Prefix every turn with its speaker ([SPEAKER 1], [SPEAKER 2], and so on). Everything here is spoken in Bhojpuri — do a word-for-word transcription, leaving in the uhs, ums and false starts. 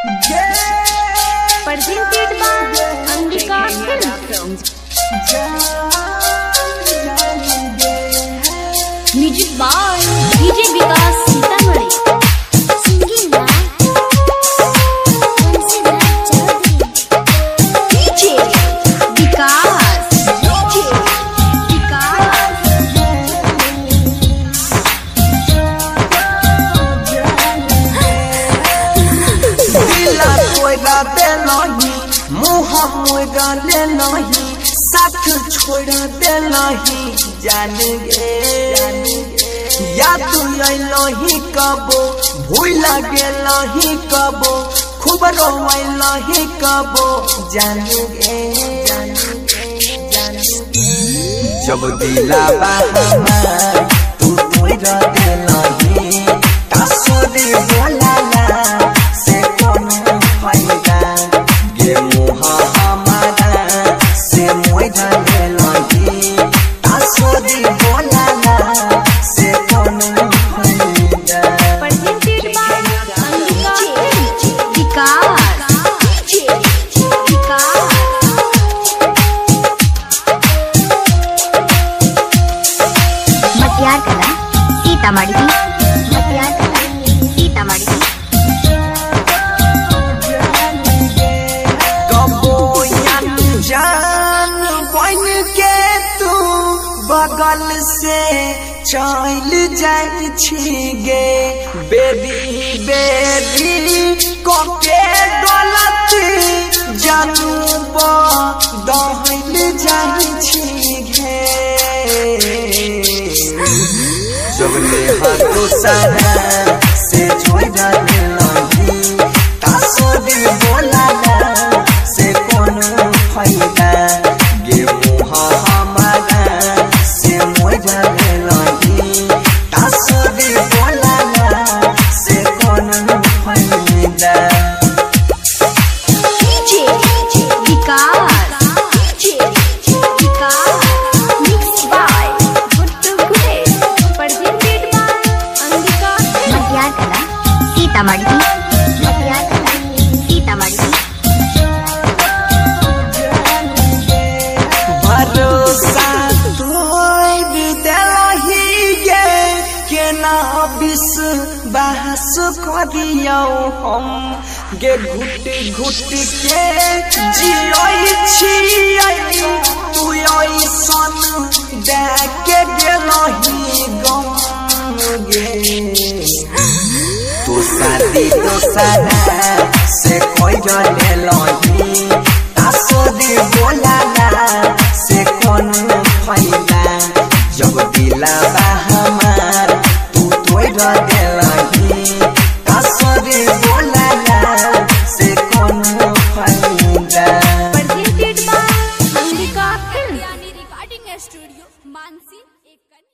[SPEAKER 1] presented by Angika Films. Music by D J Vikas Sitamarhi. Singing by Vansidat Chaudhary. D J Vikas. D J Vikas.
[SPEAKER 2] दिला कोइरा दे नहीं मुँह मोइरा ले नहीं साथ छोड़ दे नहीं जान गे या तू नहीं कबो भूल गे नहीं कबो खूब रोई नहीं कबो जान गे जब दिला हमार तू कोइरा दे नहीं तासोरे बोला से कौन फायदा गे मुँह हमारा से मोइरा दे लगी तासोरे बोला से कौन फायदा
[SPEAKER 1] Presented by Angika Vikas. D J Vikas.
[SPEAKER 3] मटियार कला सीतामढ़ी मटियार कला सीतामढ़ी
[SPEAKER 2] कबो जान बन के तू बगल से चल जाई छी गे बेबी बेबी कोके गलत जानू बदल जाई छी गे जब ले हाथों सारा से छोड़ा दे लगी तासोरे बोला से कौन फायदा गे मुँह हमारा से मोइरा दे लगी तासोरे बोला से कौन फायदा
[SPEAKER 1] D J Vikas. D J Vikas. Mixed by Guttu Gudesh. Presented by Angika Films.
[SPEAKER 3] मटियार कला सीतामढ़ी मटियार कला सीतामढ़ी
[SPEAKER 2] भरोसा तोय बिदलही गे केना विश्वास करियौ हम गे घुट घुट के जियै छियै तू ऐसन देके गेलही गम गे तो शादी तो सारा से कोई ले लही तासोरे बोला से कौन फायदा जब दिला हमार तू तोड़ दे लही तासोरे बोला से कौन फायदा
[SPEAKER 1] Presented by Angika Films.
[SPEAKER 4] Recording studio Mansi एक